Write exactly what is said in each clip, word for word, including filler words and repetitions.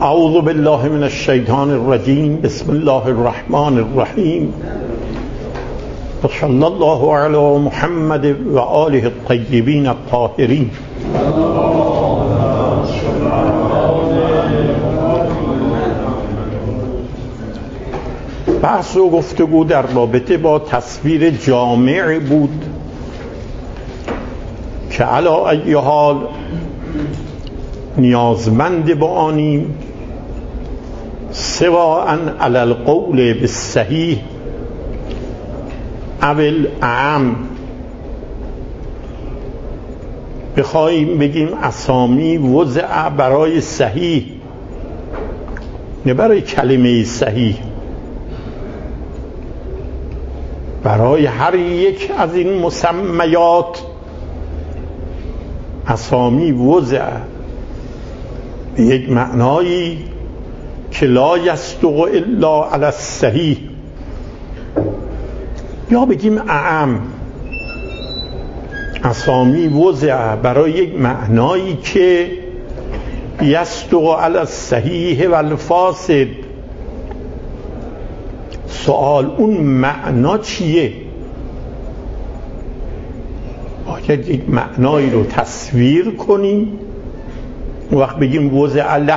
اعوذ بالله من الشیطان الرجیم. بسم الله الرحمن الرحیم. و صلی الله علی محمد و آله الطیبین الطاهرین. بحث و گفتگو در رابطه با تصویر جامع بود که علی ای حال نیازمند با آنیم سواء علی القول بالصحیح او الاعم. بخواهیم بگیم اسامی وضع برای صحیح، نه برای کلمه صحیح، برای هر یک از این مسمیات اسامی وضع به یک معنایی که لا یصدق الا علی الصحیح، یا بگیم اعم اسامی وضع برای یک معنایی که یصدق علی الصحیح و الفاسد. سوال اون معنا چیه؟ باید یک معنایی رو تصویر کنیم، اون وقت بگیم وضع له.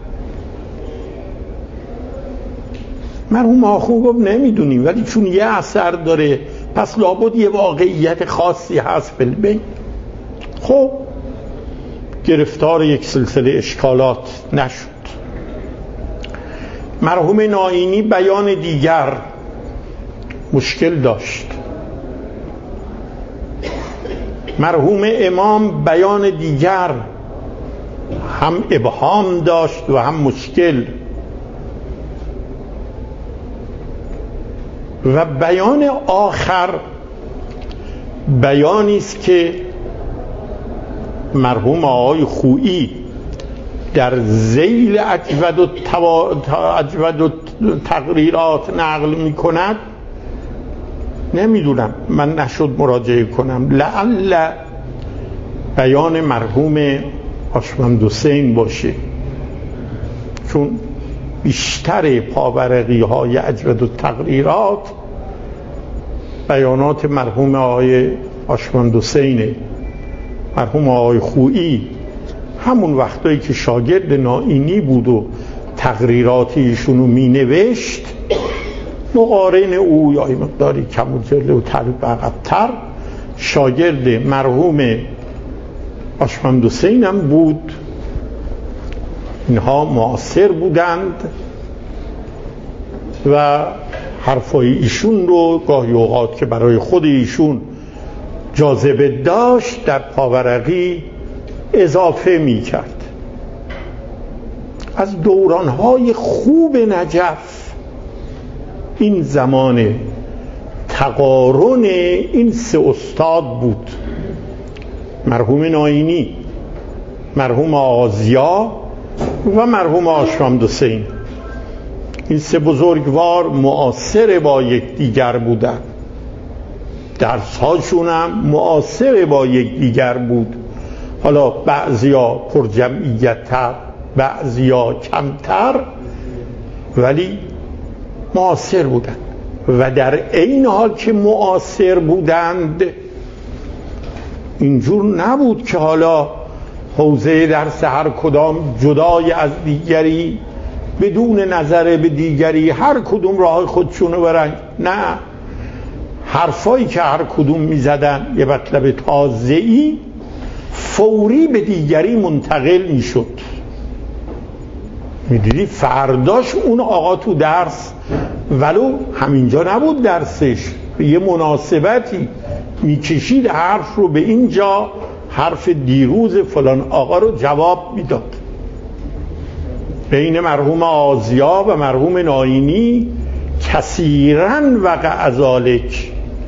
مرحوم آخوند گفت نمیدونیم، ولی چون یه اثر داره پس لابد یه واقعیت خاصی هست بالبین. خب گرفتار یک سلسله اشکالات نشد. مرحوم نائینی بیان دیگر مشکل داشت، مرحوم امام بیان دیگر هم ابهام داشت و هم مشکل، و بیان آخر بیانی است که مرحوم آقای خویی در ذیل اجود و, توا... اجود و تقریرات نقل می کند. نمیدونم، من نشد مراجعه کنم، لعل بیان مرحوم آشمند حسین باشه، چون بیشتر پاورقی های اجود و تقریرات بیانات مرحوم آقای آشمند حسینه. مرحوم آقای خویی همون وقتایی که شاگرد نائینی بود و تقریرات ایشونو می نوشت، مقارن او یا مقداری کم و جلو و طریق عقب‌تر شاگرد مرحوم آشمند حسین هم بود. اینها معاصر بودند و حرفای ایشون رو گاهی اوقات که برای خود ایشون جاذبه داشت در پاورقی اضافه می کرد. از دورانهای خوب نجف این زمان تقارن این سه استاد بود، مرحوم نائینی، مرحوم آغازیا و مرحوم آشمند حسین. این سه بزرگوار معاصر با یک دیگر بودن، درس‌هاشون هم معاصر با یک دیگر بود. حالا بعضیا پر جمعیت‌تر، بعضیا کمتر، ولی معاصر بودند. و در این حال که معاصر بودند اینجور نبود که حالا حوزه درس هر کدام جدای از دیگری بدون نظر به دیگری هر کدوم راه خودشونو برن. نه، حرفایی که هر کدوم میزدن یه مطلب تازه‌ای فوری به دیگری منتقل میشد. میدیدی فرداش اون آقا تو درس ولو همینجا نبود درسش، به یه مناسبتی میکشید حرف رو به اینجا، حرف دیروز فلان آقا رو جواب میداد. بین مرحوم آزیا و مرحوم نائینی کثیراً وقع ذالک.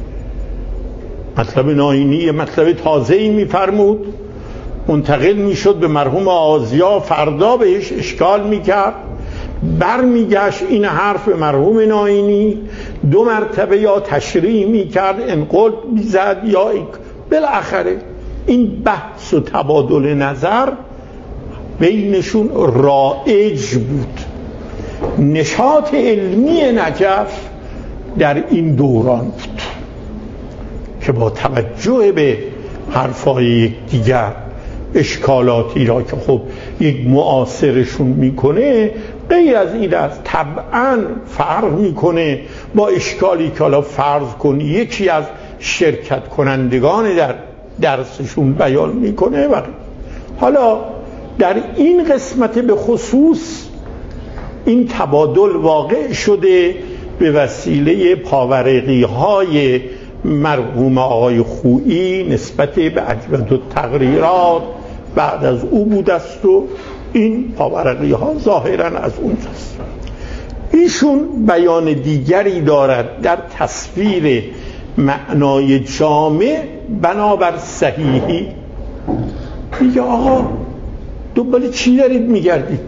مطلب نائینی یه مطلب تازه‌ای میفرمود، منتقل میشد به مرحوم آزیا، فردا بهش اشکال میکرد، برمیگشت این حرف مرحوم نائینی، دو مرتبه یا تشریح میکرد، انقل میزد یا بالاخره این بحث و تبادل نظر بینشون رایج بود. نشاط علمی نجف در این دوران بود که با توجه به حرفای یکدیگر اشکالاتی را که خب یک معاصرشون میکنه غیر از این است طبعا فرق میکنه با اشکالی که حالا فرض کن یکی از شرکت کنندگان در درسشون بیان میکنه. و حالا در این قسمت به خصوص این تبادل واقع شده به وسیله پاورقی های مرحوم آقای خویی نسبت به اجود التقریرات بعد از او بود است و این پاورقی ها ظاهرا از اونجاست. ایشون بیان دیگری دارد در تصویر معنای جامع بنابر صحیحی. میگه آقا دنبال چی دارید میگردید؟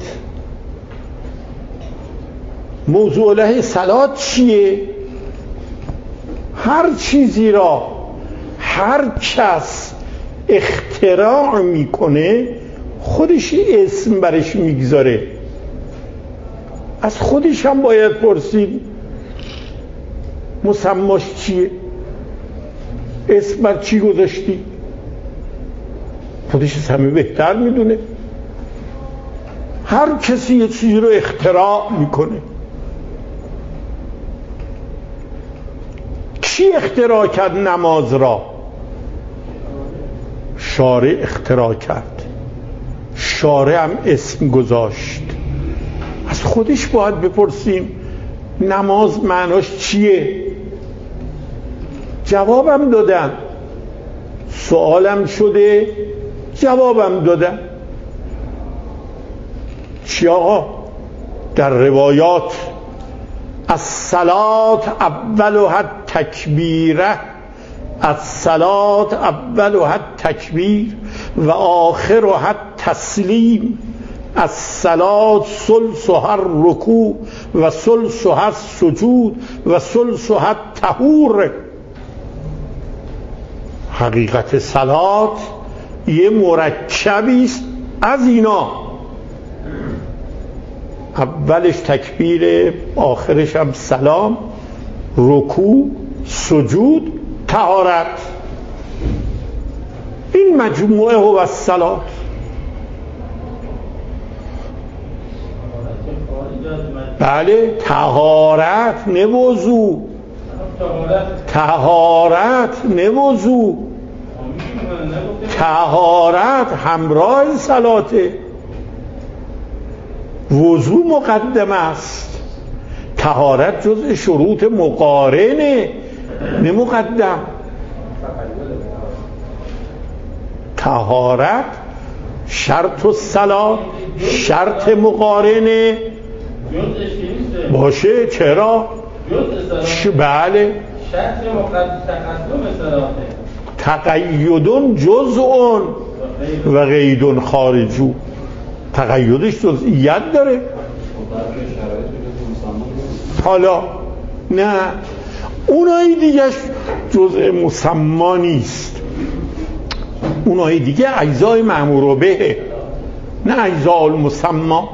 موضوع له صلات چیه؟ هر چیزی را هر کس اختراع میکنه خودش اسم برش میگذاره. از خودش هم باید پرسید مسماش چیه؟ اسم بر چی گذاشتی؟ خودش از همه بهتر میدونه. هر کسی یه چیزی رو اختراع میکنه. کی اختراع کرد نماز را؟ شارع اختراع کرد. شارع هم اسم گذاشت. از خودش باید بپرسیم نماز معناش چیه؟ جوابم دادن، سوالم شده جوابم دادن. چی آقا؟ در روایات الصلات اولها تکبیره، الصلات اولها تکبیر و آخرها تسلیم، الصلات ثلثها الرکوع و ثلثها السجود و ثلثها الطهور. حقیقت صلات یه مرکبی است از اینا، اولش تکبیر، آخرش هم سلام، رکوع، سجود، طهارت. این مجموعه هو الصلات. بله، طهارت نه وضو، طهارت نه وضو، طهارت همراه صلاته. وضو مقدم است، طهارت جزء شروط مقارنه نه مقدم. طهارت شرط الصلاة، شرط مقارنه باشه. چرا؟ بله، شرط تقدم صلاته. تقیدون جزء و قید خارجو. تقیدش جزئیت داره. حالا نه، اونایی دیگه جزء مسما نیست، اونایی دیگه اجزای مأمور به، نه اجزاء المسما.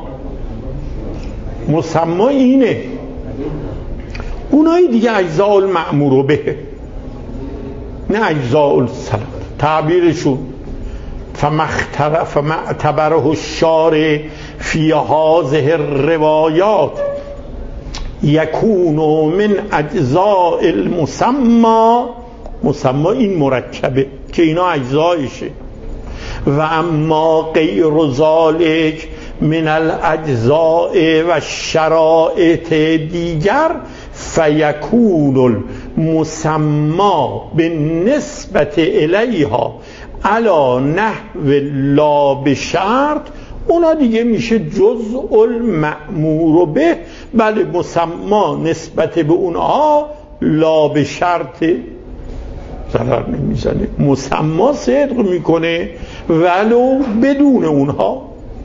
مسما اینه، اونایی دیگه اجزاء المأمور به، نه اجزاء الصلاة. تعبیرشون فما اعتبره الشارع فی هذه الروایات یکون من اجزاء المسما. مسما این مرکبه که اینا اجزایشه. و اما غیر ذلک من الاجزاء و شرائط دیگر فیکون المسما بالنسبت الیها علا نحو لا بشرط. اونا دیگه میشه جزء المأمور به. بله، مسما نسبت به اونها لا به شرط ضرر نمیزنه، مسما صدق میکنه ولو بدون اونها.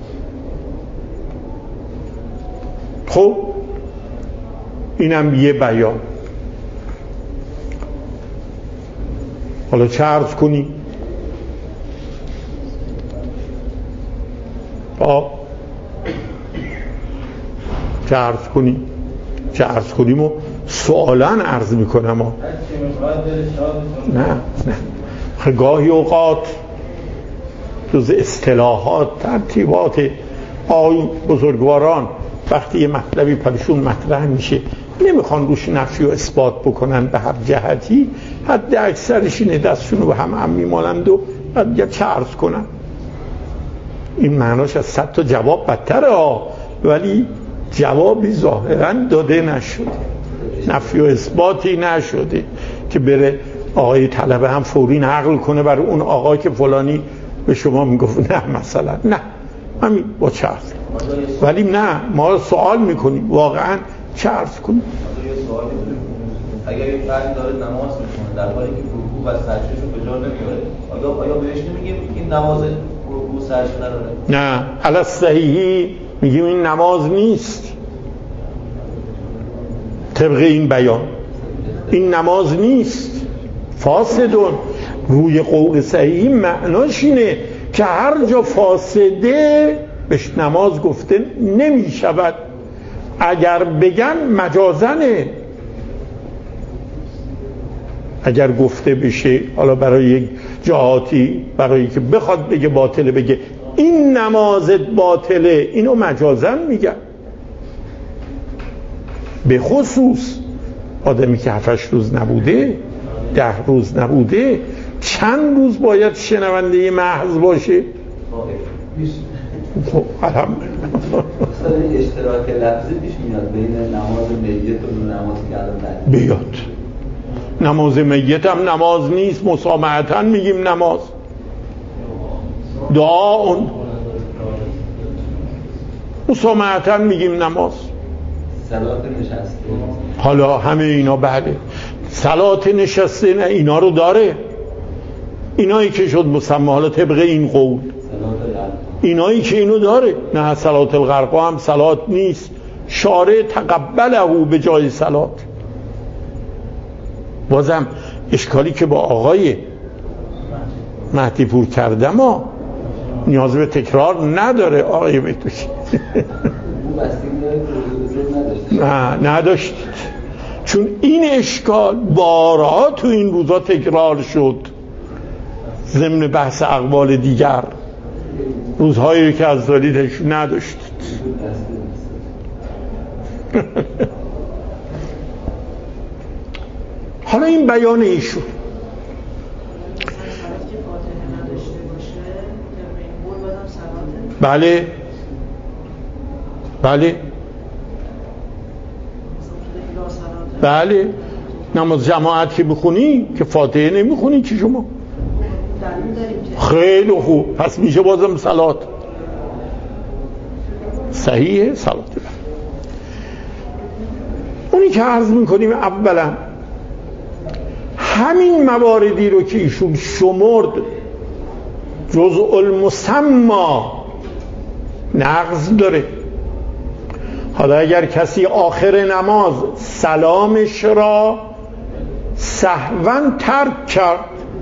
خب اینم یه بیان. حالا چه عرض کنیم؟ با چه عرض کنیم چه عرض کنیم و سؤالن عرض میکنم ها. نه نه گاهی اوقات جز اصطلاحات ترتیبات آی بزرگواران وقتی یه مطلبی پرشون مطرح میشه نمیخوان روش نفی و اثبات بکنن به هر جهتی، حد اکثرش اینه دستشون رو به هم هم میمالند و بعد یه چه عرض کنن. این معناش از صد تا جواب بدتره ها، ولی جوابی ظاهرا داده نشده، نفی و اثباتی نشده که بره آقای طلبه هم فوری نقل کنه برای اون آقای که فلانی به شما میگفت نه مثلا نه همین با چه عرض. ولی نه ما سوال میکنیم واقعا چه عرض کنیم. اگر یک فردی داره نماز میخونه در حالی که رکوع و سجده‌شو به جا نمیاره، آیا آیا بهش نمیگیم این نماز رکوع و سجده نداره؟ نه، علی صحیحی میگیم این نماز نیست. طبق این بیان این نماز نیست، فاسدون. روی قول صحیحی معناش اینه که هر جا فاسده بهش نماز گفته نمی شود. اگر بگن مجازنه، اگر گفته بشه حالا برای یک جهاتی برای که بخواد بگه باطله بگه این نمازت باطله، اینو مجازن میگن. به خصوص آدمی که هفتش روز نبوده، ده روز نبوده، چند روز باید شنونده محض باشه؟ خب الحمدلله. مثلا اشتراک لفظی پیش میاد بین نماز میت و نمازی که الان بیاد. نماز میت هم نماز نیست، مسامحتاً میگیم نماز. دعا اون مسامحتاً میگیم نماز. صلات نشسته حالا همه اینا بله. صلات نشسته نه اینا رو داره، اینایی که شد مسمى حالا طبق این قول، اینایی که اینو داره. نه صلات الغرقا هم صلات نیست، شارع تقبله به جای صلات. بازم اشکالی که با آقای مهدی پور کردم ما نیاز به تکرار نداره. آقای بهتوشی نه نداشت، چون این اشکال بارها تو این روزا تکرار شد ضمن بحث اقوال دیگر، روزهایی که از داریدش نداشت. حالا این بیان ایشون بله بله بله نماز جماعت که بخونی که فاتحه نمیخونی که شما خیلی خوب، پس میشه بازم صلات صحیحه. صلات اونی که عرض میکنیم اولا همین مواردی رو که ایشون شمرد جزء المسمى نقض داره. حالا اگر کسی آخر نماز سلامش را سهوا ترک کرد،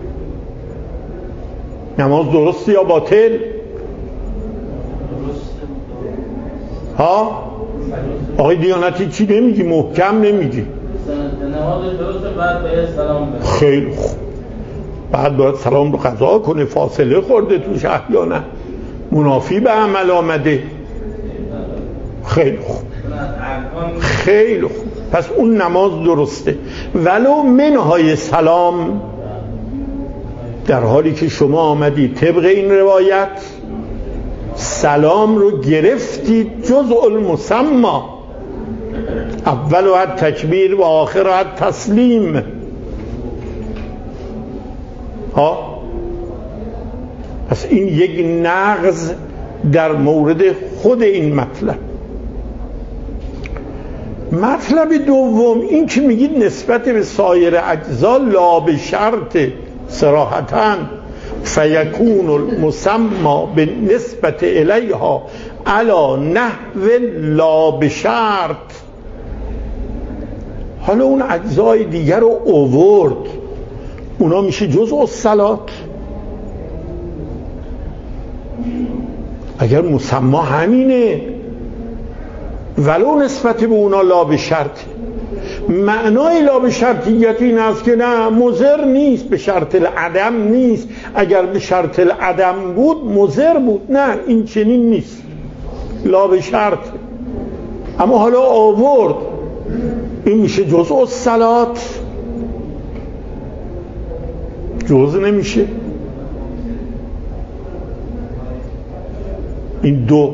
نماز درست یا باطل؟ ها آقای دیانتی چی نمیگی؟ محکم نمیگی. نماز درسته بعد باید سلام بده. خیلی خوب، بعد باید سلام رو قضا کنه، فاصله خورده توش احیانا منافی به عمل آمده. خیلی خوب خیلی خوب، پس اون نماز درسته. ولو منهای سلام، در حالی که شما آمدید طبق این روایت سلام رو گرفتید جزء المسمى، اول و تکبیر و آخر و تسلیم. ها پس این یک نقض در مورد خود این مطلب. مطلب دوم این که میگید نسبت به سایر اجزا لا به شرط صراحتاً فیکون المسمى به نسبت الیها علی نحو لا به شرط. حالا اون اجزای دیگر رو اوورد، اونا میشه جزء الصلات. اگر مسما همینه ولو نسبت به اونا لا به شرط، معنای لا به شرطیت این است که نه مضر نیست، به شرط العدم نیست. اگر به شرط العدم بود مضر بود، نه این چنین نیست، لا به شرط. اما حالا آورد این میشه جزء الصلات، جزء نمیشه. این دو.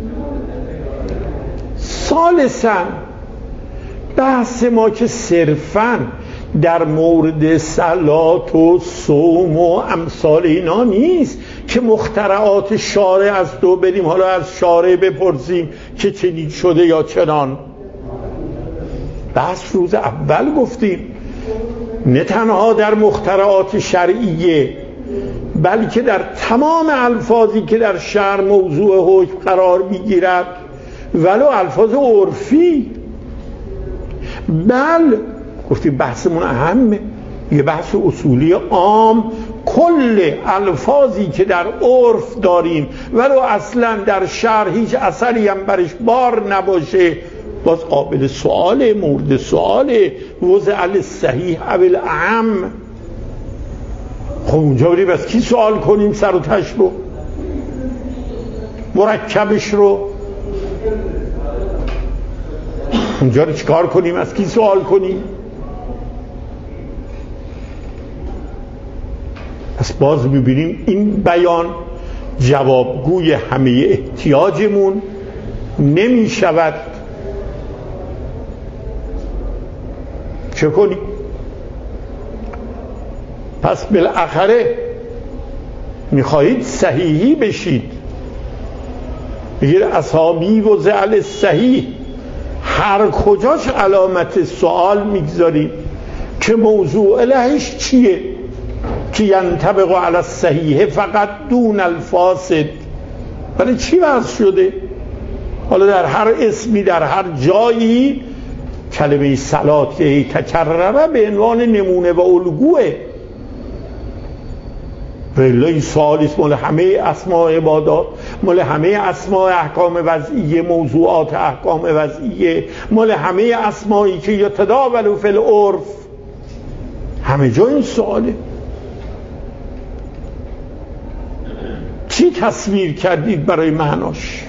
ثالثاً بحث ما که صرفاً در مورد صلات و صوم و امثال اینا نیست که مخترعات شارع از دو بریم حالا از شارع بپرسیم که چنین شده یا چنان. بحث روز اول گفتیم نه تنها در مخترعات شرعیه بلکه در تمام الفاظی که در شرع موضوع حکم قرار میگیرد، ولو الفاظ عرفی. بل گفتیم بحثمون اهمه، یه بحث اصولی عام، کل الفاظی که در عرف داریم ولو اصلا در شرع هیچ اثری هم برش بار نباشه باز قابل سؤاله، مورد سؤاله، وضع الصحیح او الاعم. خب اونجا بریم از کی سوال کنیم؟ سر و تش رو، مرکبش رو، اونجا رو چیکار کنیم؟ از کی سوال کنیم؟ پس باز میبینیم این بیان جوابگوی همه احتیاجمون نمی شود. چه کنیم؟ پس بالاخره میخواهید صحیحی بشید، بگیر اصحابی و زعل صحیح، هر کجاش علامت سوال میگذاریم که موضوع الهش چیه که ینطبق علی الصحیح فقط دون الفاسد. برای چی وضع شده؟ حالا در هر اسمی در هر جایی کلمه صلات که تکرره به عنوان نمونه و الگوه. ولی این سوال است مال همه اسماء عبادات، مال همه اسماء احکام وضعیه، موضوعات احکام وضعیه، مال همه اسمایی که یتداول فی العرف، همه جا این سواله. چی تصویر کردید برای معناش؟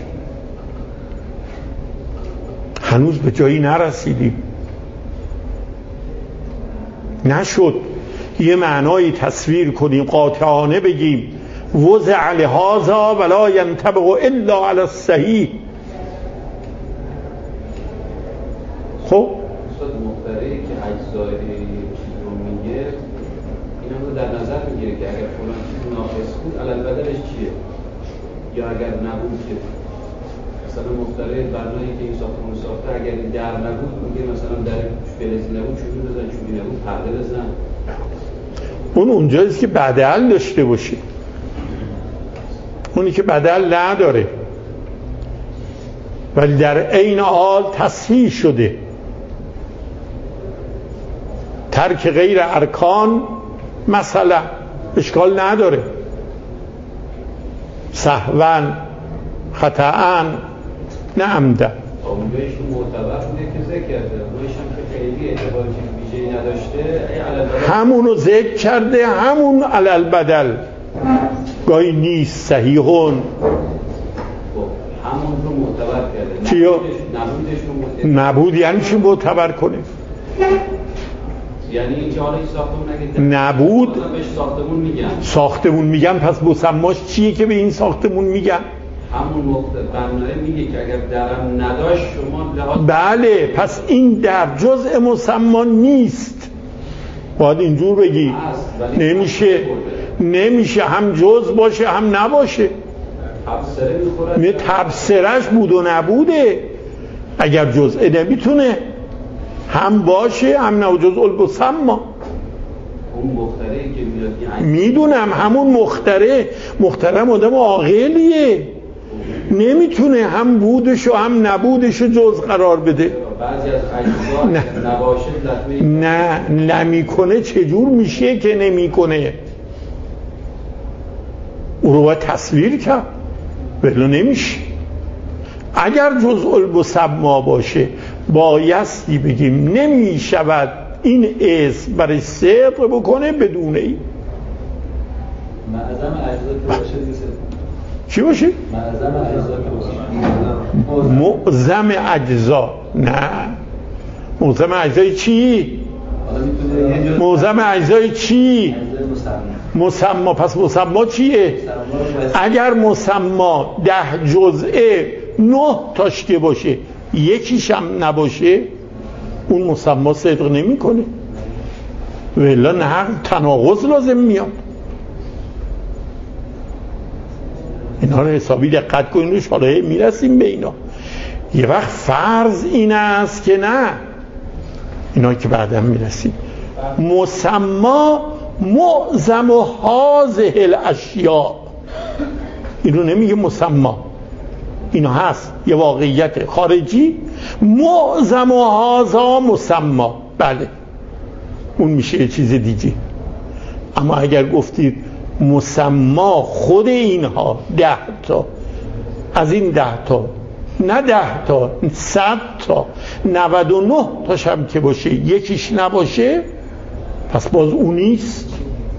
هنوز به جایی نرسیدیم، نشد یه معنایی تصویر کنیم قاطعانه بگیم وضع لهذا ولا ینطبق الا علی الصحیح. خب استاد مخترعی که اجزای چیز رو میگه این هم رو در نظر میگیره که اگر فلان چیز ناقص بود علل بدلش چیه، یا اگر نبود که مثلا مخترع برنامه‌ای که این ساختمون ساخته اگر این در نبود میگه مثلا در فلزی نبود چوبی بزن، چوبی نبود پرده بزن. اون اونجاییست که بدل داشته باشه، اونی که بدل نداره ولی در عین حال تصحیح شده. ترک غیر ارکان مثلا اشکال نداره، سهوا خطأ نه عمدا. اونجایش که معتبر بوده که ذکر کرده، اونجایش هم که خیلی اعتبار ویژه‌ای نداشته همونو ذکر کرده، همون علل بدل گاهی نیست صحیحون، همون رو معتبر کرده. چیو؟ نبودش رو معتبر. نبود یعنی چی معتبر کنه؟ یعنی اینکه حالا این ساختمون نگه نبود بهش ساختمون میگن ساختمون میگن پس مسماش چیه که به این ساختمون میگن؟ همون مخترع میگه که اگر درم نداشت شما لحاظ بله، پس این در جزء مسما نیست، باید اینجور بگی نمیشه نمیشه هم جزء باشه هم نباشه. تبصره میخوره، نه تبصرهش بود و نبوده. اگر جزء نمیتونه هم باشه هم نه جزء المسما. اون مخترعی که میاد میدونم همون مخترع مخترع آدم عاقلیه، نمیتونه هم بودش و هم نبودش جز قرار بده. بعضی از اجزا نباشه لطمه نه نمیکنه. چجور میشه که نمیکنه؟ او رو باید تصویر کرد. ولی نمیشه. اگر جزء المسما باشه بایستی بگیم نمیشود این اسم برای صدق بکنه بدون این معظم اجزا که باشه دیسه چی باشه؟ معظم اجزا که باشه معظم اجزا. نه معظم اجزای چی؟ معظم اجزای چی؟ مسما. پس مسما چیه؟ اگر مسما ده جزئه نه تاش که باشه یکیش هم نباشه اون مسما صدق نمی کنه، ولی نه تناقض لازم میاد. اینا رو حسابی دقت کنید، حالا میرسیم به اینا. یه وقت فرض این است که نه، اینا که بعدا میرسیم. مسما معظم و هازه الاشیاء، اینو نمیگه مسما، اینا هست یه واقعیت خارجی. معظم و هازا مسما، بله اون میشه یه چیز دیگه. اما اگر گفتید مسما خود اینها ده تا، از این ده تا نه ده تا صد تا نود و نه تاش هم که باشه یکیش نباشه پس باز اون نیست،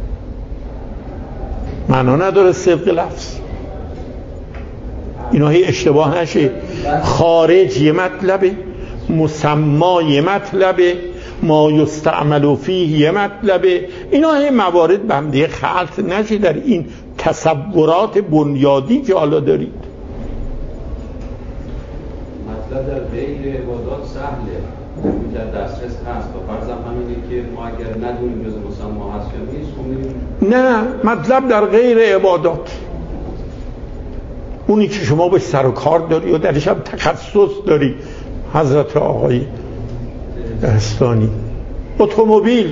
معنا نداره صدق لفظ. اینا هی اشتباه نشه. خارج یه مطلبه، مسما یه مطلبه، ما یستعمل فیه یه مطلبه. اینا هی موارد به هم دیگه خلط نشه در این تصورات بنیادی که حالا دارید. مطلب در غیر عبادات سهله، در دسترس هست. و فرضم همینه که ما اگر ندونیم جز مسما هست یا نیست خب می‌بینیم. نه، مطلب در غیر عبادات اونی که شما باش سر و کار داری و درش هم تخصص داری. حضرت آقای دهستانی اتومبیل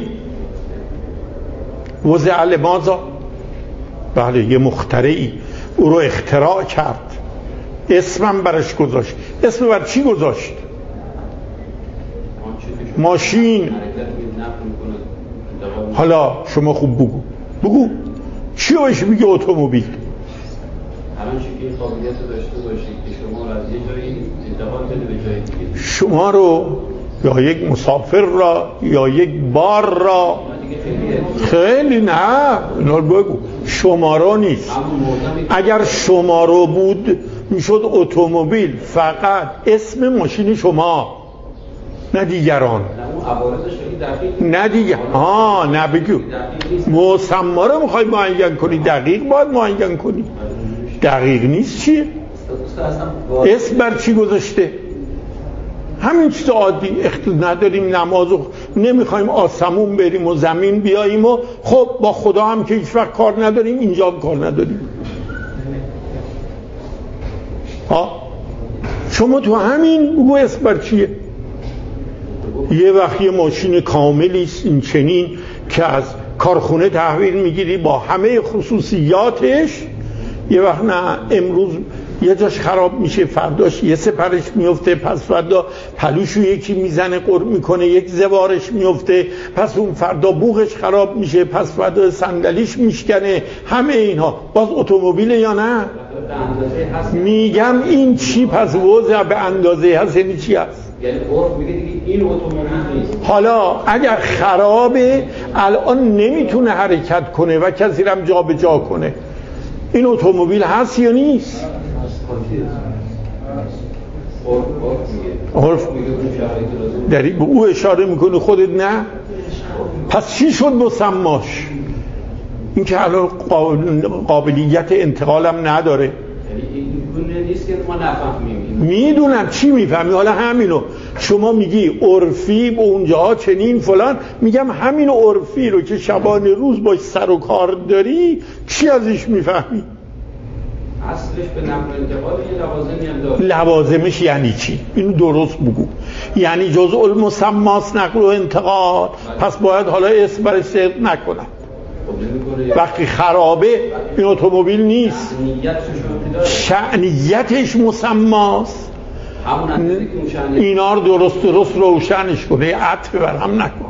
وضع لماذا، بله یه مخترعی او رو اختراع کرد، اسمم برش گذاشت. اسم بر چی گذاشت؟ ماشین. حالا شما خوب بگو بگو چی بهش میگه اتومبیل؟ الان چی که این قابلیت رو داشته باشید که شما رو از یه جایی انتقال بده به جای دیگه، شما رو یا یک مسافر را یا یک بار را، خیلی نه اینا رو بگو، شما رو نیست. اگر شما رو بود میشد اتومبیل فقط اسم ماشین شما نه دیگران، نه دیگر. ها نه بگو مسما رو میخوای معین کنی دقیق باید معین کنی. دقیق نیست چیه؟ اسم بر چی گذاشته؟ همین چیز عادی. اختلاف نداریم، نمازو نمیخوایم آسمون بریم و زمین بیاییم و خب با خدا هم که هیچ وقت کار نداریم اینجا کار نداریم. ها شما تو همین بگو اسم بر چیه؟ یه وقت یه ماشین کاملی است این چنین که از کارخونه تحویل میگیری با همه خصوصیاتش، یه وقت نه امروز یه جاش خراب میشه فرداش یه سپرش میفته، پس فردا پلوشو یکی میزنه قرب میکنه یک زوارش میفته، پس اون فردا بوغش خراب میشه، پس فردا صندلیش میشکنه. همه اینها باز اتومبیل یا نه؟ میگم این چی پس وضع به اندازه هست یعنی چی هست؟ یعنی عرف میگه دیگه این اتومبیل نیست. حالا اگر خرابه الان نمیتونه حرکت کنه و کسی رو هم جا به جا کنه، این اتومبیل هست یا نیست؟ عرف داری به او اشاره میکنی خودت نه؟ پس چی شد مسماش؟ این که الان قابلیت انتقالم نداره. یعنی نیست که ما نفهمیم. میدونم چی میفهمی. حالا همینو شما میگی عرفی به اونجاها چنین فلان، میگم همین عرفی رو که شبانه روز باش سر و کار داری چی ازش میفهمی؟ اصلش به نقل انتقال یه لوازمی هم داره. لوازمش یعنی چی؟ اینو درست بگو. یعنی جزء المسماس نقل و انتقال، پس باید حالا اسم برای صدق نکنم. وقتی خرابه این اتومبیل نیست، شأنیتش مسماست. اینا رو درست درست روشنش کنه، عطف بر هم نکن.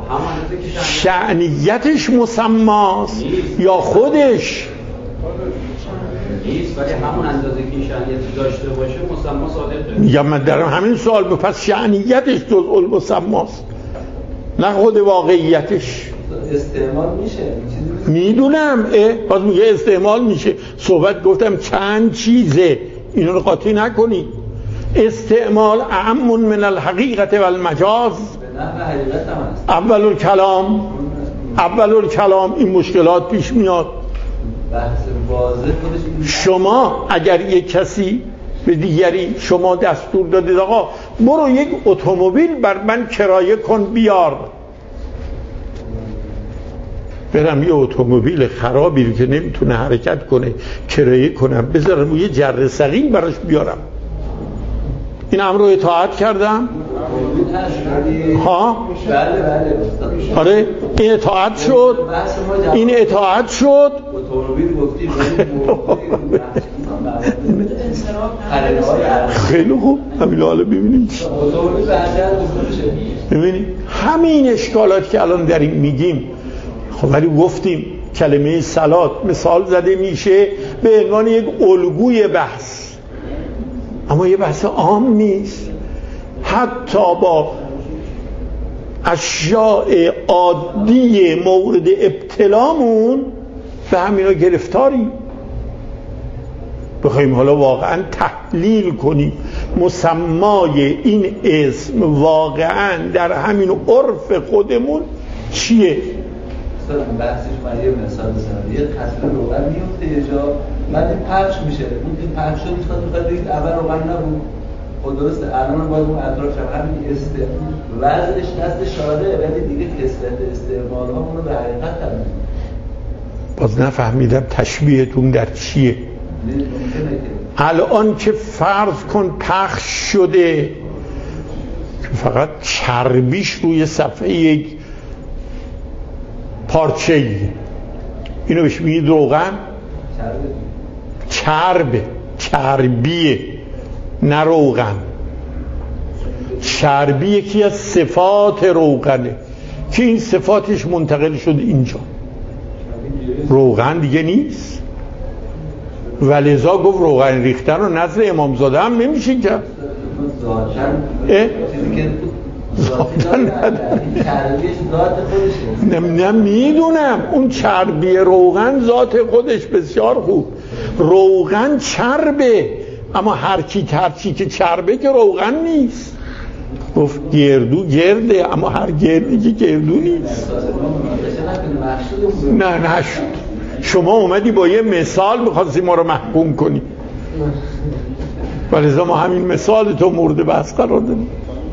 شأنیتش مسماست یا خودش؟ نیست، ولی همون اندازه که این شأنیت داشته باشه مسما صادقه. میگم من در همین سوال به پس شأنیتش جزء المسماست نه خود واقعیتش. استعمال میشه میدونم باز میگه استعمال میشه. صحبت گفتم چند چیزه، اینو رو قاطی نکنی. استعمال اعم من الحقیقت و المجاز. اول الکلام اول الکلام این مشکلات پیش میاد. شما اگر یک کسی به دیگری شما دستور دادید آقا برو یک اتومبیل بر من کرایه کن بیار، برم یه اتومبیل خرابی رو که نمیتونه حرکت کنه کرایه کنم بذارم یه جره سقیل براش بیارم، این امر رو اطاعت کردم؟ ها؟ بله بله آره این اطاعت شد، این اطاعت شد. اتومبیل گفتی خیلی خوب همین حالا ببینیم ببینیم همین اشکالات که الان داریم میگیم. خب ولی گفتیم کلمه صلات مثال زده میشه به عنوان یک الگوی بحث، اما یه بحث عام نیست. حتی با اشیاء عادی مورد ابتلامون به همینا گرفتاریم. بخوایم حالا واقعا تحلیل کنیم مسمای این اسم واقعا در همین عرف خودمون چیه. مثلا بحثش من یه مثال بزنم، یه قطره روغن میفته یه جا بعد این پخش میشه، اون این پخش شد میخواد میخواد بگید اول روغن نبود. خود درسته الان باید اون اطراف شد همین است وزنش دست شاده ولی دیگه کسرت استعمال ها اونو به حقیقت تبدیل. باز نفهمیدم تشبیهتون در چیه. الان که فرض کن پخش شده که فقط چربیش روی صفحه یک پارچه‌ای، اینو بهش میگید روغن؟ چربه چربیه نه روغن. چربی یکی از صفات روغنه که این صفاتش منتقل شد اینجا، روغن دیگه نیست. ولذا گفت روغن ریختن رو نظر امامزاده هم نمیشه کرد. نه میدونم اون چربی روغن ذات خودش بسیار خوب، روغن چربه، اما هر کی هرچی که چربه که روغن نیست. گفت گردو گرده اما هر گردی که گردو نیست. نه نشد. شما اومدی با یه مثال میخواستی ما رو محکوم کنی، ولذا ما همین مثال تو مورد بحث قرار دادیم.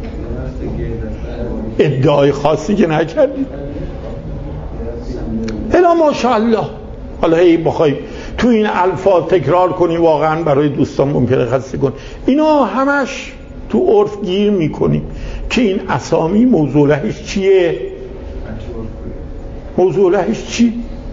ادعای خاصی که نکردی. الا ماشاءالله. حالا هی بخوایم تو این الفاظ تکرار کنی واقعا برای دوستان ممکنه خسته کن. اینا همش تو عرف گیر میکنیم که این اسامی موضوع لهش چیه، موضوع لهش چی.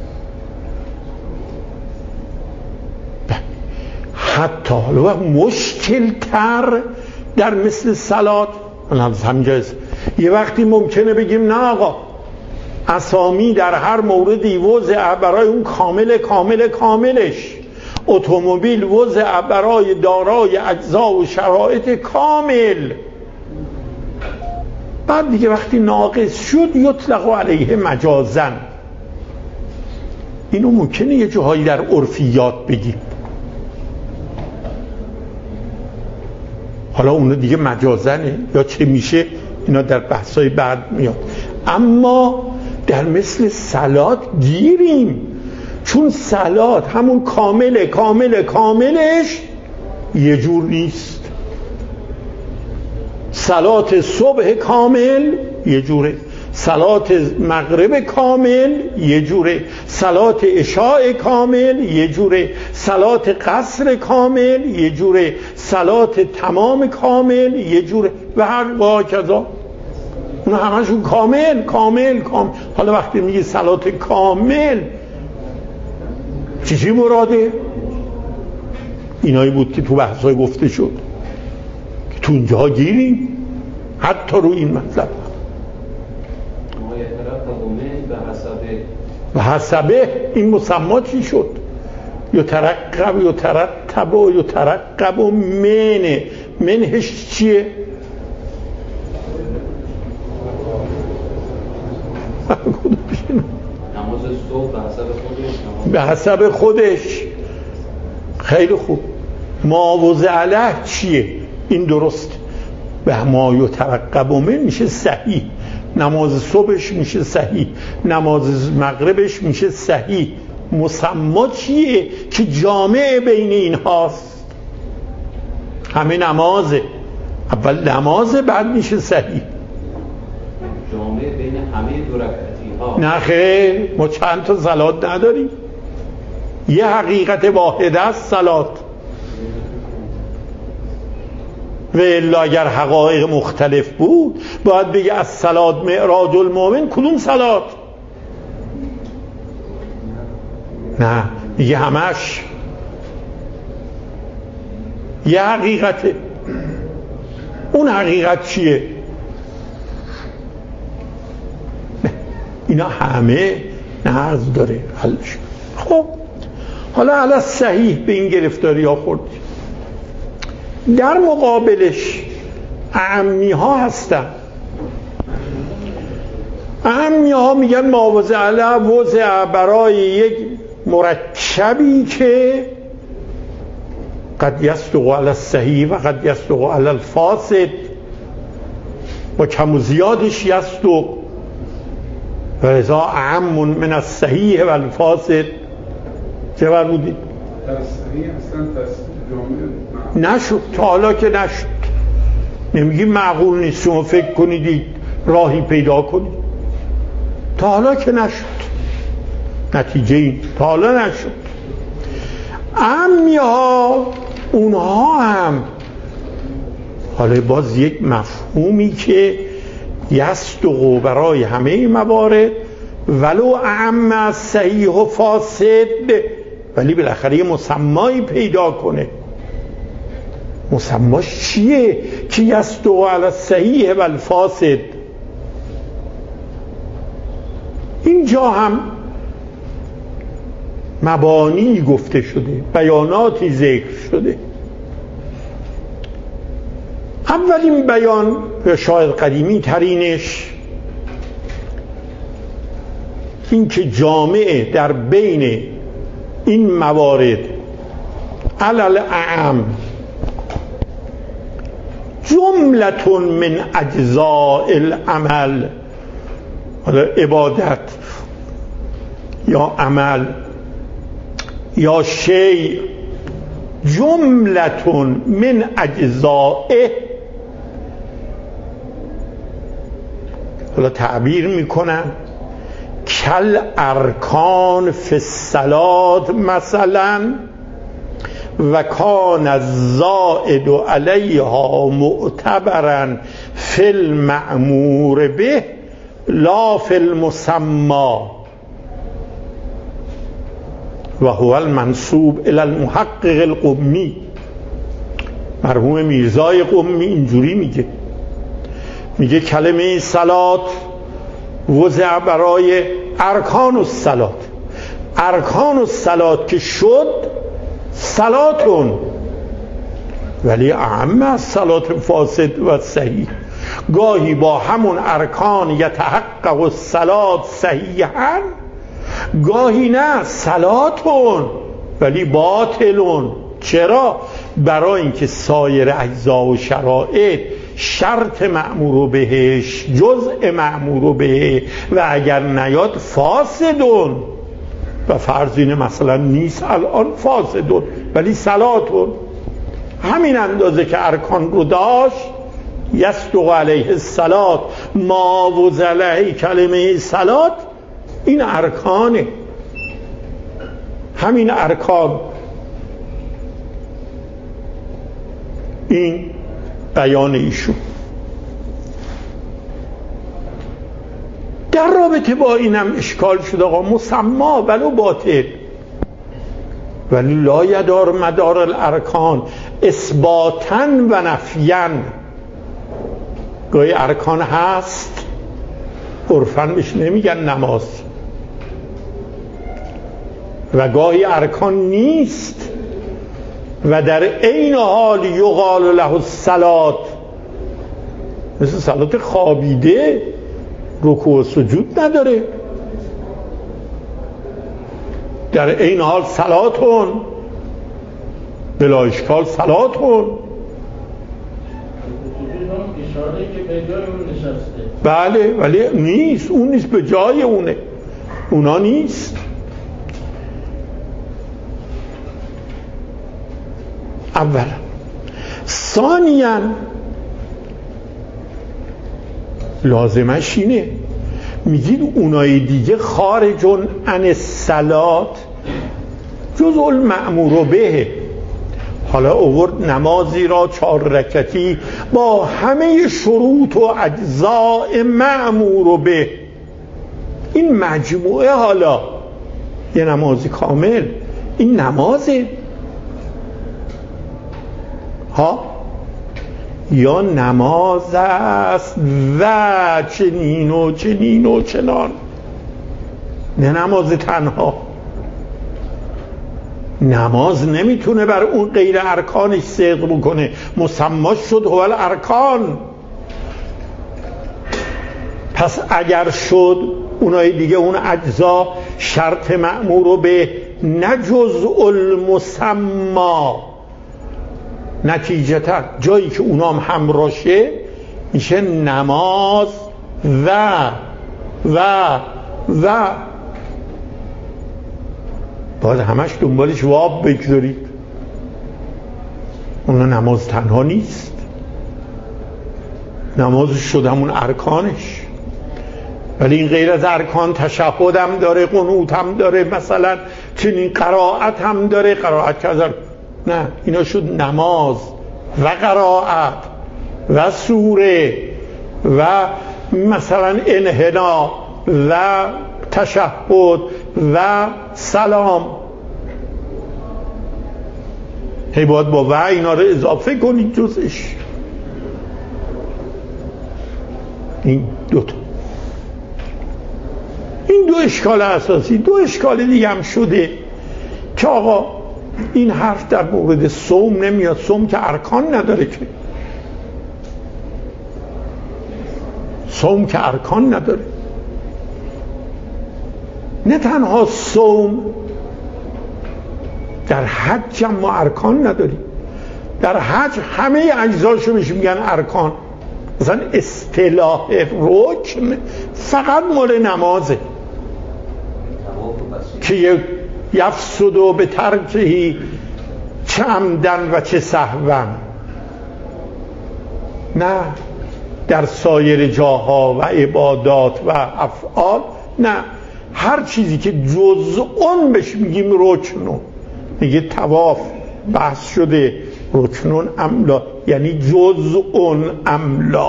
حتی حالا مشکل تر در مثل صلات من همجاست یه وقتی ممکنه بگیم نه آقا اسامی در هر موردی وضع برای اون کامل کامل کاملش، اتومبیل وضع برای دارای اجزا و شرایط کامل. بعد دیگه وقتی ناقص شد یطلق علیه مجازن. اینو ممکنه یه جاهایی در عرفیات بگیم، حالا اونو دیگه مجازنه یا چه میشه اینا در بحثای بعد میاد. اما در مثل صلات گیریم، چون صلات همون کامل کامل کاملش یه جور نیست. صلات صبح کامل یه جوره، صلات مغرب کامل یه جوره، صلات عشاء کامل یه جوره، صلات قصر کامل یه جوره، صلات تمام کامل یه جوره و هر واکذا. اونا همشون کامل کامل کامل. حالا وقتی میگه صلات کامل چی چی مراده؟ اینایی بود که تو بحثای گفته شد که تو اونجا گیریم حتی رو این مطلب. و حسبه این مسما چی شد؟ یترقب یترتب و یترقب و منه. منهش چیه؟ نماز صبح به حسب خودش. به حسب خودش. خیلی خوب. معاوضه علیه چیه؟ این درست. به ما یترقب و من میشه صحیح. نماز صبحش میشه صحیح، نماز مغربش میشه صحیح. مسما چیه که جامع بین این هاست؟ همه نمازه. اول نمازه بعد میشه صحیح. جامع بین همه دو رکعتی ها. نه خیر، ما چند تا صلات نداریم. یه حقیقت واحده است صلات. و الا اگر حقایق مختلف بود باید بگه از صلات معراج المؤمن کدوم صلات؟ نه میگه همش یه حقیقته. اون حقیقت چیه؟ اینا همه نقض داره حلش. خب حالا علی صحیح به این گرفتاری ها خوردیم. در مقابلش اعمی ها هستن. اعمی ها میگن معاوضه علی وضع برای یک مرکبی که قد یصدق علی الصحیح و قد یصدق علی الفاسد و کم و زیادش یصدق و لذا اعم من الصحیح و الفاسد. چه بر بودید؟ در صحیح اصلا جامعه نشد تا حالا که نشد. نمیگیم معقول نیست شما فکر کنید راهی پیدا کنید. تا حالا که نشد. نتیجه این تا حالا نشد. امی ها اونها هم حالا باز یک مفهومی که یصدق برای همه موارد ولو اعم از صحیح و فاسد، ولی بالاخره یه مسمایی پیدا کنه. مسماش چیه که یصدق علی الصحیح و الفاسد؟ اینجا هم مبانی گفته شده، بیاناتی ذکر شده. اولین بیان یا شاید قدیمی ترینش این که جامعه در بین این موارد علل اعم جملتون من اجزاء العمل، حالا عبادت یا عمل یا شیء، جملتون من اجزائه. حالا تعبیر میکنن کل ارکان فی الصلاة مثلا و کان الزائد علیها معتبرا فی المأمور به لا فی المسمى و هو المنسوب الی المحقق القمی. مرحوم میرزای قمی اینجوری میگه، میگه کلمه صلات وضع برای ارکان الصلات. ارکان الصلات که شد صلاتون، ولی اعم از صلات فاسد و صحیح. گاهی با همون ارکان یتحقق الصلات صحیحا، گاهی نه صلاتون ولی باطلون. چرا؟ برای اینکه سایر اجزا و شرایط شرط مأمور بهش جزء مأمور به و اگر نیاد فاسدون. و فرض اینه مثلا نیست الان فاسدون ولی صلاتون. همین اندازه که ارکان رو داشت یصدق علیه الصلات ما وضع کلمه صلات، این ارکانه. همین ارکان. این بیان ایشون. در رابطه با اینم اشکال شد آقا مسما ولو باطل ولی لا یدار مدار الارکان اثباتا و نفیا. گاهی ارکان هست عرفاً بهش نمیگن نماز، و گاهی ارکان نیست و در عین حال یقال له الصلات، مثل صلات خوابیده رکوع و سجود نداره، در عین حال صلاتون بلا اشکال صلاتون. اشاره که به جای اون نشسته. بله ولی نیست، اون نیست، به جای اونه، اونا نیست. اولا. ثانیاً لازمش اینه، میگید اونای دیگه خارجون عن الصلات جز المأمور به. حالا اوورد نمازی را چهار رکعتی با همه شروط و اجزاء مأمور به، این مجموعه حالا یه نمازی کامل، این نمازه ها یا نماز است و چنین و چنین و چنان، نه نماز تنها. نماز نمیتونه بر اون غیر ارکانش صدق بکنه، مسماش شد هو الارکان. پس اگر شد اونای دیگه اون اجزا شرط مأمور به نه جزء المسما، نتیجتا جایی که اونام همراشه میشه نماز و و و باید همش دنبالش واب بگذارید. اون نماز تنها نیست، نمازش شد همون ارکانش، ولی این غیر از ارکان تشهد هم داره، قنوت هم داره، مثلا چنین قرائت هم داره، قرائت که نه، اینا شد نماز و قرائت و سوره و مثلا انحنا و تشهد و سلام. هی باید با و اینا رو اضافه کنید جزش. این دوتا، این دو اشکال اساسی. دو اشکال دیگه هم شده که آقا این حرف در مورد صوم نمیاد، صوم که ارکان نداره که، صوم که ارکان نداره. نه تنها صوم، در حج هم ما ارکان نداریم. در حج همه اجزاشو بهش میگن ارکان. مثلا اصطلاح رکن فقط مال نمازه که یفسدو به ترکهی چه عمدن و چه سهون. نه در سایر جاها و عبادات و افعال نه، هر چیزی که جزءون بهش میگیم رکنون. میگه طواف بحث شده رکنون املا، یعنی جزءون املا،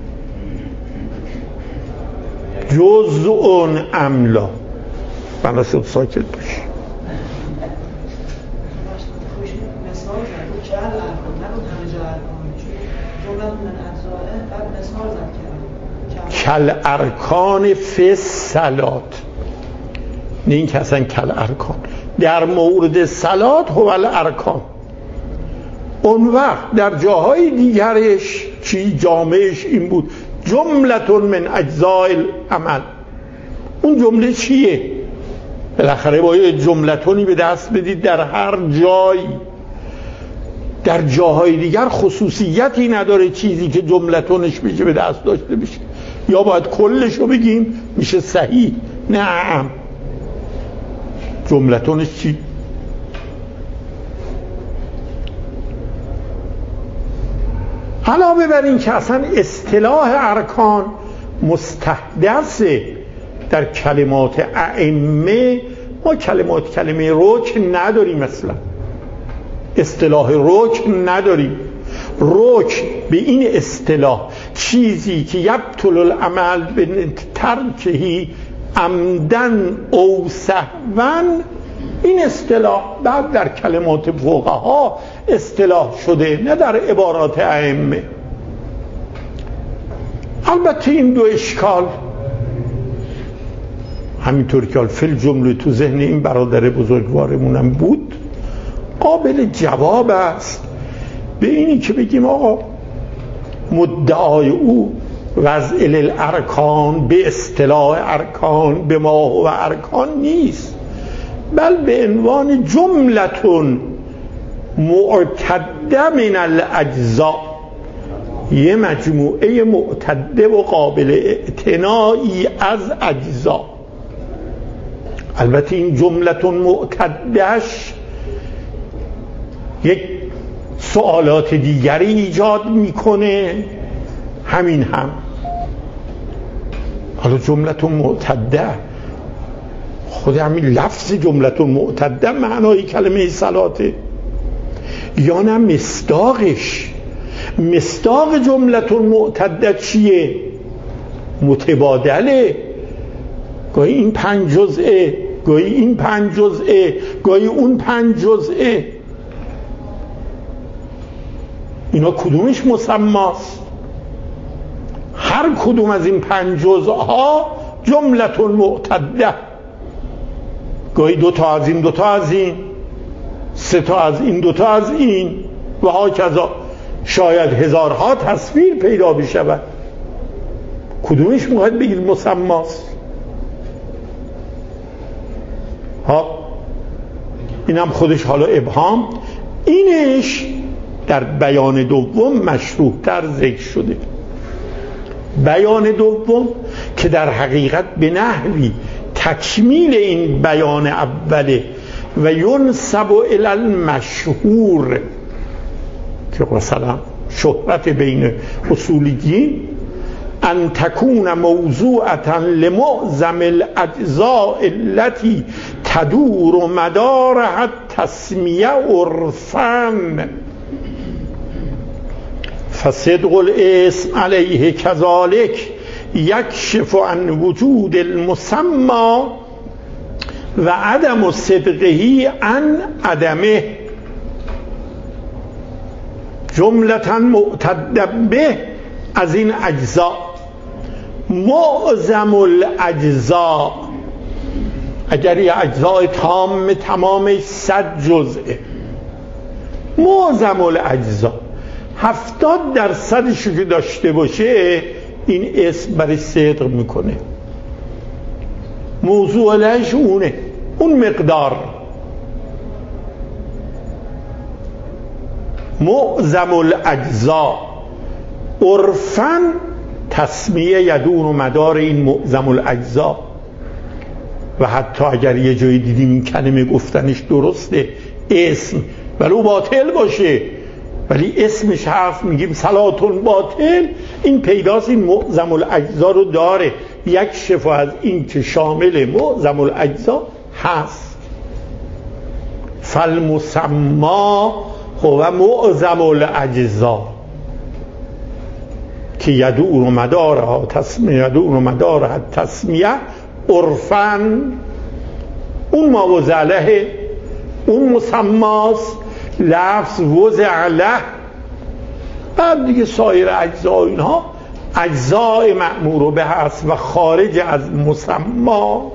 جزءون املا. بنا شد ساکت باشی. کل ارکان فی الصلات، نه این که اصلا کل ارکان در مورد صلات هو الارکان. اون وقت در جاهای دیگرش چی جامعش این بود جملتون من اجزاء العمل. اون جمله چیه؟ بالاخره باید جملتونی به دست بدید در هر جایی. در جاهای دیگر خصوصیتی نداره چیزی که جملتونش بشه به دست داشته بشه، یا باید کلشو بگیم میشه صحیح. نه، جملتونش چی؟ علاوه بر این که اصلا اصطلاح ارکان مستحدثه در کلمات ائمه. ما کلمات کلمه رکن نداریم، مثلا اصطلاح رکن نداریم. رکن به این اصطلاح چیزی که یبطل العمل به ترکهی عمدن او سهوا، این اصطلاح بعد در کلمات فقها اصطلاح شده، نه در عبارات ائمه. البته این دو اشکال همینطور که فل جمله تو ذهن این برادر بزرگوارمونم بود، قابل جواب است به اینی که بگیم آقا مدعای او وضع الارکان به اصطلاح ارکان به ما و ارکان نیست، بل به عنوان جملتون معتده من الاجزاء، یه مجموعه معتده و قابل اعتنایی از اجزا. البته این جملتون معتدهش یک سوالات دیگری ایجاد میکنه، همین هم حالا جملتون معتده، خود همین لفظ جملتون معتده معنای کلمه صلاته، یا نه مصداقش. مصداق جملتون معتده چیه؟ متبادله، گاهی این پنج جزئه، گاهی این پنج جزئه، گاهی اون پنج جزئه. اینا کدومش مسماست؟ هر کدوم از این پنج جزءها جملتون معتده، گاهی دوتا از این دوتا از این، سه تا از این دوتا از این و ها کذا، شاید هزارها تصویر پیدا بشود. کدومش باید بگید مسماست؟ ها اینم خودش حالا ابهام، اینش در بیان دوم مشروح تر ذکر شده. بیان دوم که در حقیقت به نحوی تکمیل این بیان اوله و ینسب الی المشهور، که مثلا شهرت بین اصولیین، ان تکون موضوعتا لمعظم الاجزاء التي تدور مدارها التسمیه عرفا، فصدق الاسم علیه کذالک یکشف عن وجود المسمى و عدم صدقه عن عدمه. جملتا معتد به از این اجزا، معظم الاجزا، اگر یه اجزای تام تمامش صد جزئه، معظم الاجزا هفتاد درصدشو که داشته باشه این اسم برای صدق میکنه. موضوع لهش اونه، اون مقدار. معظم الاجزا عرفاً تسمیه یدون و مدار این معظم الاجزا. و حتی اگر یه جایی دیدیم این کلمه گفتنش درسته، اسم ولو باطل باشه ولی اسمش هست، میگیم صلاتون باطل، این پیداست این معظم الاجزا رو داره. یک شفا از این که شامل معظم الاجزا هست. فالمسما هو معظم الاجزا که یدور مدارها تسمیه، یدور مدارها تسمیه عرفاً، اون ما وضع له، اون مسماست، لفظ وضع له. بعد دیگه سایر اجزا اینها اجزای مأمور به هست و خارج از مسما.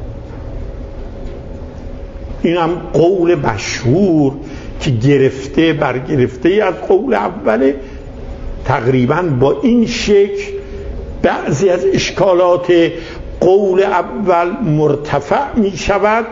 اینم قول مشهور که گرفته برگرفته از قول اوله، تقریبا با این شکل بعضی از اشکالات قول اول مرتفع می شود،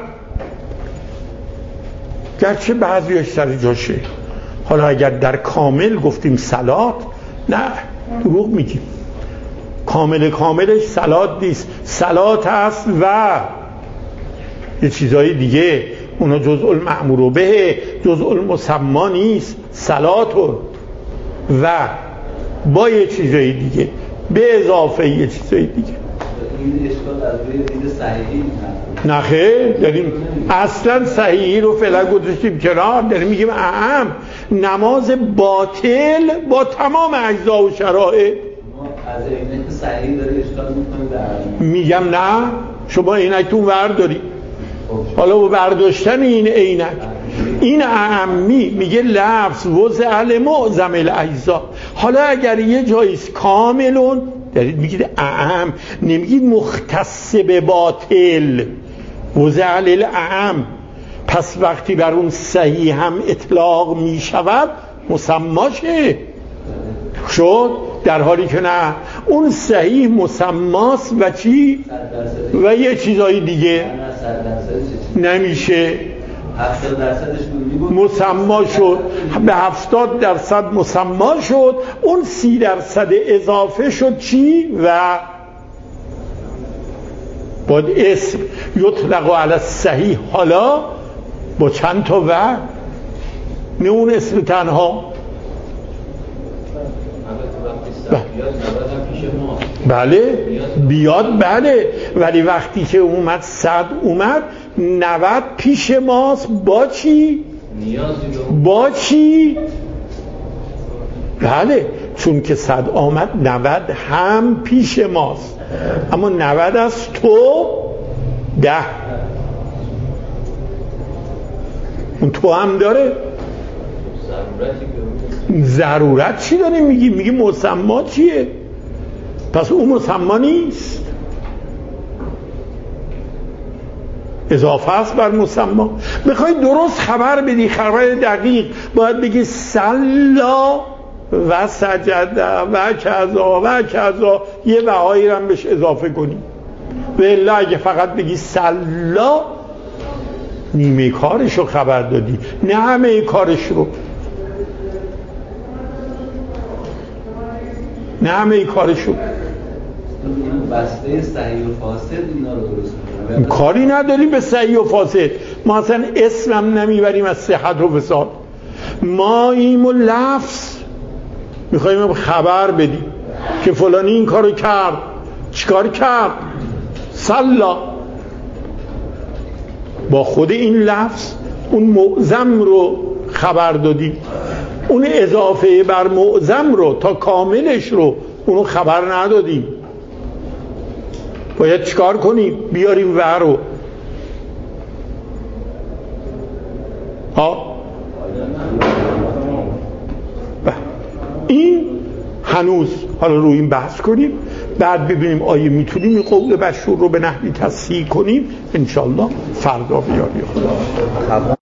گرچه بعضیش سر جاشه. حالا اگر در کامل گفتیم صلات، نه دروغ میگیم، کامل کاملش صلات نیست، صلات هست و یه چیزهای دیگه، اونا جزء المأمور به، جزء المسما نیست، صلاتون و با یه چیزهای دیگه به اضافه یه چیزهای دیگه. این اشکال از روی دید صحیحی نه خیر، داریم اصلا صحیحی رو فعلا گذاشتیم کنار، داریم میگیم اهم نماز باطل با تمام اجزا و شرایط. از عینک صحیحی داره اشکال میکنه. میگم نه، شما عینکتون ورداری، حالا با برداشتن این عینک این اعمی میگه لفظ وضع لمعظم الاجزا. حالا اگر یه جاییست کاملون دارید میگید اعم، نمیگید مختص به باطل، وضع للاعم. پس وقتی بر اون صحیح هم اطلاق میشود مسماشه شد، در حالی که نه، اون صحیح مسماست و چی؟ و یه چیزایی دیگه نمیشه مسما شد. به هفتاد درصد مسما شد، اون سی درصد اضافه شد چی؟ و باید اسم یطلق علی الصحیح، حالا با چند تا و، نه اون اسم تنها. بله بیاد، بله، ولی وقتی که اومد صد اومد نود پیش ماست با چی؟ با چی؟ بله، چون که صد آمد نود هم پیش ماست، اما نود از تو ده، اون تو هم داره. ضرورت چی داری میگی؟ میگی مسما چیه؟ پس اون مسما نیست، اضافه است بر مسما. میخوای درست خبر بدی، خبر دقیق، باید بگی سلا و سجده و کذا و کذا، یه وهایی رو هم بهش اضافه کنی. و الا اگه فقط بگی سلا، نیمه کارش رو خبر دادی، نه همه کارش رو، نه همه کارش رو. بسته صحیح و فاسد اینا رو درست می‌کنه. کاری نداریم به صحیح و فاسد، ما اصلا اسمم نمیبریم از صحت و فساد، ما این و لفظ میخواییم خبر بدیم که فلانی این کارو کرد. چیکار کرد؟ صلا. با خود این لفظ اون معظم رو خبر دادیم، اون اضافه بر معظم رو تا کاملش رو اونو خبر ندادیم. باید چیکار کنیم؟ بیاریم و رو ها. این هنوز حالا رو این بحث کنیم، بعد ببینیم آیا میتونیم این قول مشهور رو به نحوی تصحیح کنیم. انشالله فردا بیاریم.